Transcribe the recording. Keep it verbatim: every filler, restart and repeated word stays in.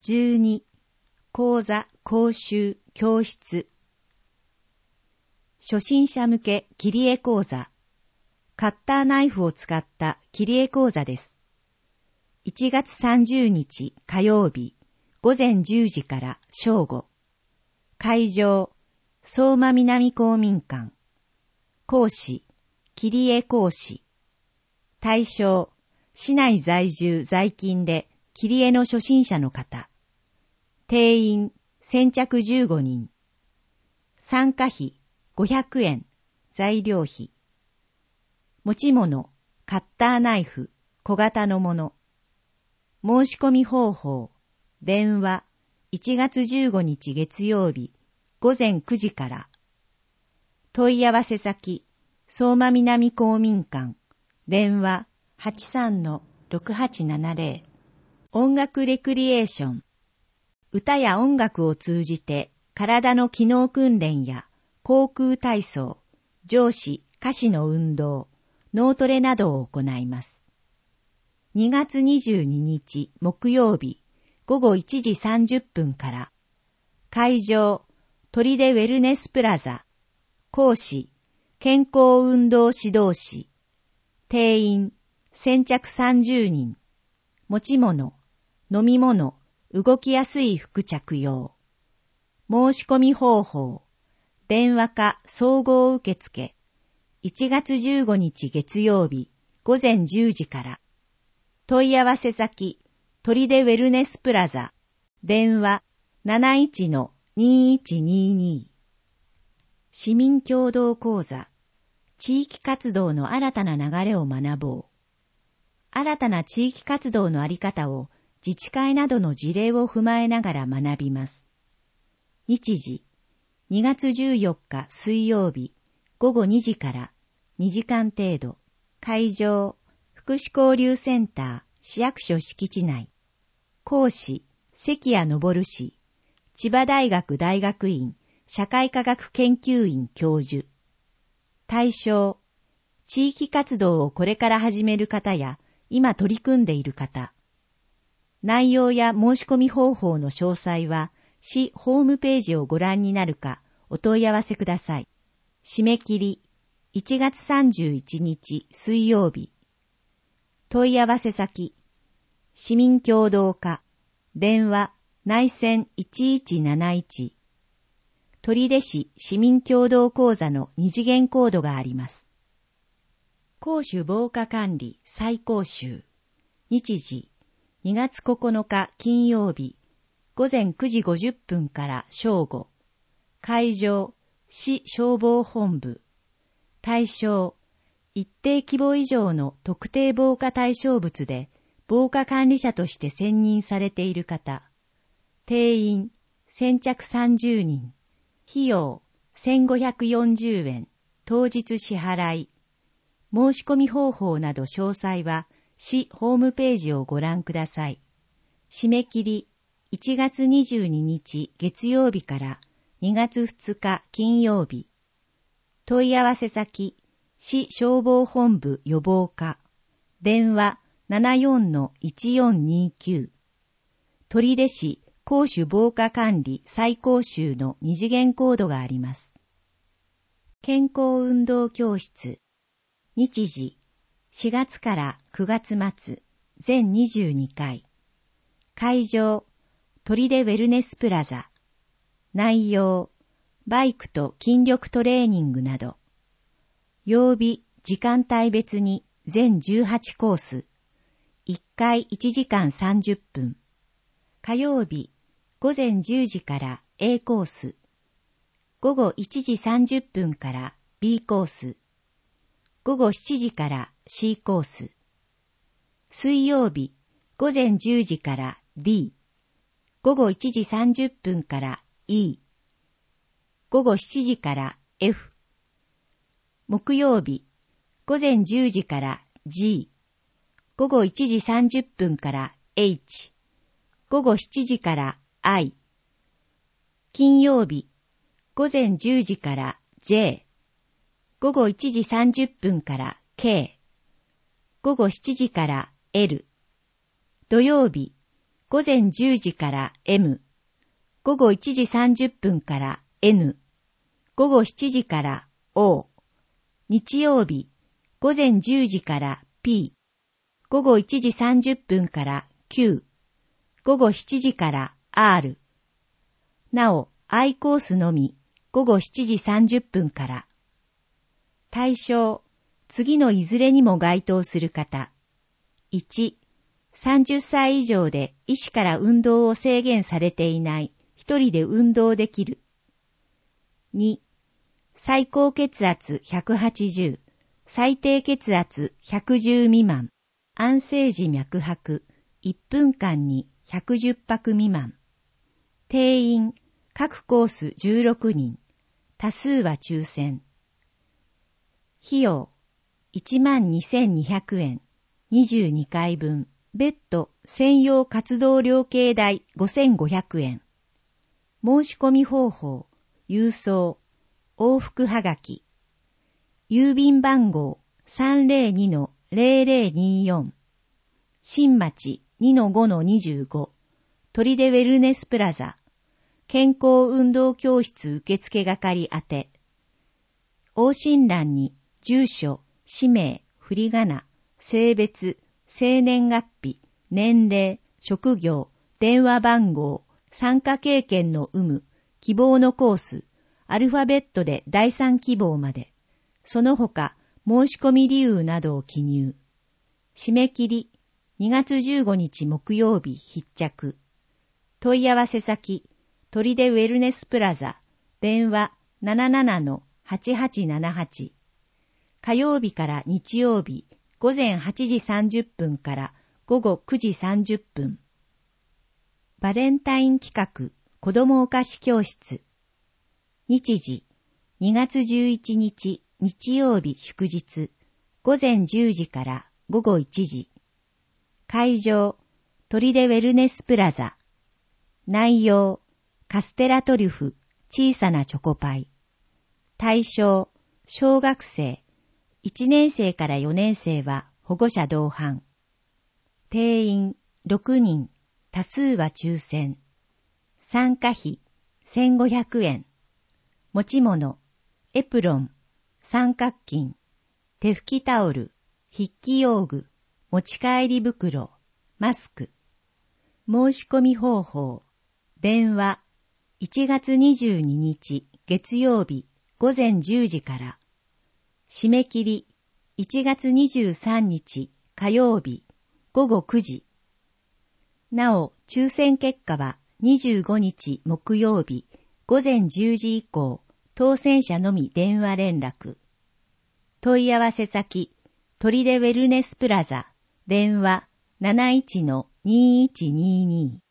じゅうに、講座、講習、教室。初心者向け切り絵講座。カッターナイフを使った切り絵講座です。いちがつさんじゅうにち火曜日、午前じゅうじから正午。会場、相馬南公民館。講師、切り絵講師。対象、市内在住在勤で切り絵の初心者の方。定員、先着じゅうごにん。参加費、ごひゃくえん、材料費。持ち物、カッターナイフ、小型のもの。申し込み方法、電話、いちがつじゅうごにち月曜日、午前くじから。問い合わせ先、相馬南公民館、電話 はちさんのろくはちななぜろ。音楽レクリエーション。歌や音楽を通じて体の機能訓練や口腔体操、上肢、下肢の運動、脳トレなどを行います。にがつにじゅうににち木曜日午後いちじさんじゅっぷんから。会場、砦ウェルネスプラザ。講師、健康運動指導士。定員、先着さんじゅうにん。持ち物、飲み物、動きやすい服着用。申し込み方法、電話か総合受付。いちがつじゅうごにち月曜日、午前じゅうじから。問い合わせ先、砦ウェルネスプラザ。電話 なないちのにいちにに。市民共同講座。地域活動の新たな流れを学ぼう。新たな地域活動のあり方を自治会などの事例を踏まえながら学びます。日時、にがつじゅうよっか水曜日、午後にじからにじかん程度。会場、福祉交流センター、市役所敷地内。講師、関谷昇氏、千葉大学大学院、社会科学研究院教授。対象、地域活動をこれから始める方や、今取り組んでいる方。内容や申し込み方法の詳細は、市ホームページをご覧になるか、お問い合わせください。締め切り、いちがつさんじゅういちにち水曜日。問い合わせ先、市民協同課、電話、内線いちいちなないち。取手市市民協同講座の二次元コードがあります。公主防火管理再講習。日時、にがつここのか金曜日、午前くじごじゅっぷんから正午。会場、市消防本部。対象、一定規模以上の特定防火対象物で防火管理者として選任されている方。定員、先着さんじゅうにん。費用、せんごひゃくよんじゅうえん。当日支払い。申し込み方法など詳細は、市ホームページをご覧ください。締め切り、いちがつにじゅうににち月曜日からにがつふつか金曜日。問い合わせ先、市消防本部予防課。電話 ななよんのいちよんにきゅう。取手市公主防火管理再講習の二次元コードがあります。健康運動教室。日時、しがつからくがつ末、全にじゅうにかい。会場、砦ウェルネスプラザ。内容、バイクと筋力トレーニングなど。曜日、時間帯別に全じゅうはちコース。いっかいいちじかんさんじゅっぷん。火曜日、午前じゅうじから A コース。午後いちじさんじゅっぷんから B コース。午後しちじから C コース。水曜日、午前じゅうじから D。午後いちじさんじゅっぷんから E。午後しちじから F。木曜日、午前じゅうじから G。午後いちじさんじゅっぷんから H。午後しちじから I。金曜日、午前じゅうじから J。午後いちじさんじゅっぷんから K。午後しちじから L。土曜日、 午前じゅうじから エム、午後いちじさんじゅっぷんから エヌ、午後しちじから オー、日曜日、午前じゅうじから ピー、午後いちじさんじゅっぷんから キュー、午後しちじから アール。なお、I コースのみ、午後しちじさんじゅっぷんから。対象、次のいずれにも該当する方。いち、さんじゅっさい以上で医師から運動を制限されていない、一人で運動できる。に、最高血圧ひゃくはちじゅう、最低血圧ひゃくじゅう未満、安静時脈拍、いっぷんかんにひゃくじゅっぱく未満。定員、各コースじゅうろくにん、多数は抽選。費用、いちまんにせんにひゃくえん、にじゅうにかいぶん、別途専用活動料金代ごせんごひゃくえん。申し込み方法、郵送、往復はがき。郵便番号 さんぜろにのぜろぜろによん。新町 にのごのにじゅうご。鳥出ウェルネスプラザ。健康運動教室受付係宛て。往診欄に住所、氏名、振り仮名、性別、生年月日、年齢、職業、電話番号、参加経験の有無、希望のコース、アルファベットで第三希望まで、その他申し込み理由などを記入。締め切りにがつじゅうごにち木曜日必着。問い合わせ先、鳥出ウェルネスプラザ、電話 ななななのはちはちななはち。火曜日から日曜日、午前はちじさんじゅっぷんから午後くじさんじゅっぷん。バレンタイン企画、子どもお菓子教室。日時、にがつじゅういちにち日曜日祝日、午前じゅうじから午後いちじ。会場、鳥出ウェルネスプラザ。内容、カステラトリュフ、小さなチョコパイ。対象、小学生。いちねんせいからよねんせいは保護者同伴。定員ろくにん、多数は抽選。参加費せんごひゃくえん。持ち物、エプロン、三角巾、手拭きタオル、筆記用具、持ち帰り袋、マスク。申し込み方法、電話、いちがつにじゅうににち月曜日午前じゅうじから。締め切り、いちがつにじゅうさんにち火曜日午後くじ。なお、抽選結果はにじゅうごにち木曜日午前じゅうじ以降、当選者のみ電話連絡。問い合わせ先、鳥出ウェルネスプラザ、電話 なないちのにいちにいに。